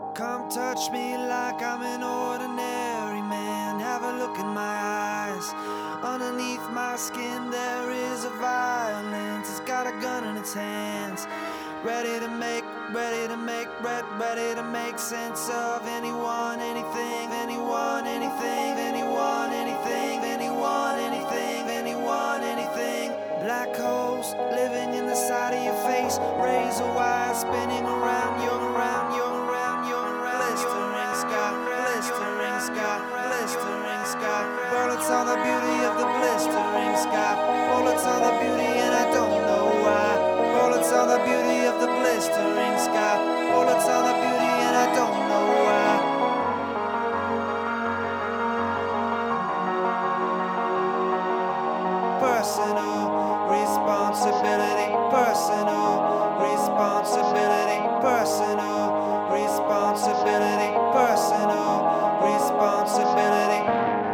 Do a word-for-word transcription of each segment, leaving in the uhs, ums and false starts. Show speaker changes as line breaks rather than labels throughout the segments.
Come touch me like I'm an ordinary man. Have a look in my eyes. Underneath my skin there is a violence. It's got a gun in its hands, ready to make, ready to make, ready, ready to make sense of anyone, anything, anyone, anything, anyone, anything, anyone, anything, anyone, anything. Black holes living in the side of your face, razor wire spinning around you, around you, around you, around you. Blistering sky, blistering sky, blistering sky. Bullets on the beauty of the blistering sky. Bullets on the beauty and I don't know why. Bullets on the beauty of the blistering sky. Bullets on the beauty and I don't know why. Personal responsibility, personal responsibility, personal responsibility, personal responsibility.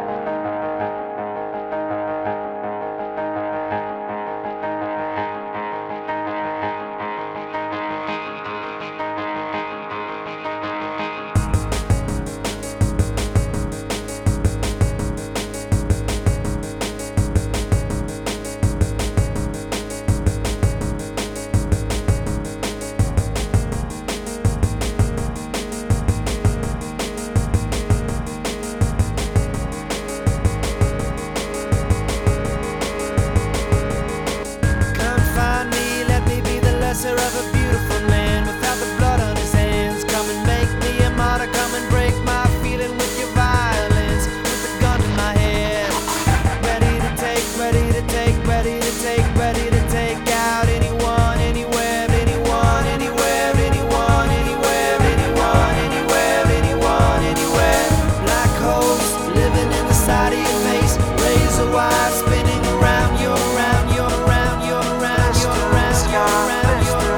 Of a beautiful man without the blood on his hands. Come and make me a martyr, come and break my feeling with your violence. With a gun in my head, ready to take, ready to take, ready to take, ready to take out anyone, anywhere, anyone, anywhere, anyone, anywhere, anyone, anywhere, anyone, anywhere. Black holes living in the side of your face, razor wire spinning around you, around you, around you, around you, around you, around you.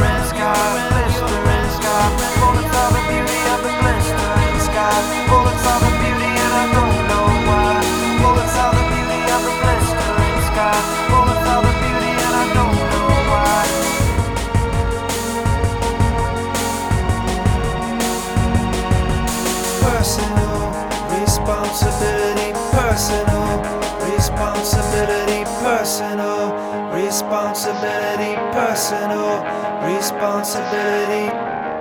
Bullets are the beauty of the blistering sky. Bullets are the beauty and I don't know why. Bullets are the beauty of the blistering sky. Bullets are the beauty and I don't know why. Personal responsibility, personal responsibility, personal responsibility, personal responsibility.